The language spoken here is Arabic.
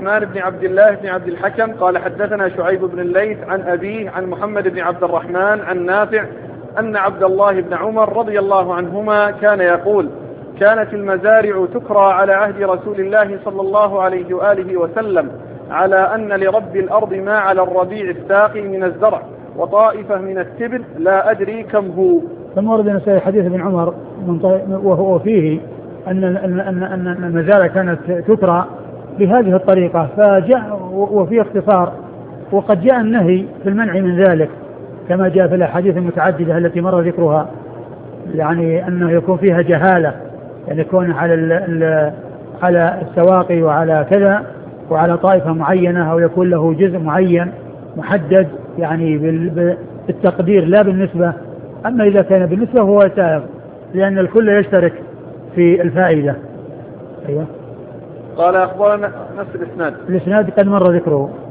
الرحمن بن عبد الله بن عبد الحكم قال حدثنا شعيب بن الليث عن أبيه عن محمد بن عبد الرحمن عن نافع أن عبد الله بن عمر رضي الله عنهما كان يقول: كانت المزارع تكرى على عهد رسول الله صلى الله عليه وآله وسلم على أن لرب الأرض ما على الربيع الساقي من الزرع وطائفة من التبن لا أدري كم هو. ثم ورد نسائي حديث ابن عمر وهو فيه أن المزارع كانت تكرى بهذه الطريقة، فجاء وفي اختصار، وقد جاء النهي في المنع من ذلك كما جاء في الأحاديث المتعددة التي مر ذكرها، يعني أنه يكون فيها جهالة، يعني يكون على السواقي وعلى كذا وعلى طائفة معينة، أو يكون له جزء معين محدد يعني بالتقدير لا بالنسبة. أما إذا كان بالنسبة هو سائغ، لأن الكل يشترك في الفائدة. أيوة. قال أخبرنا نفس الإسناد قد مر ذكره.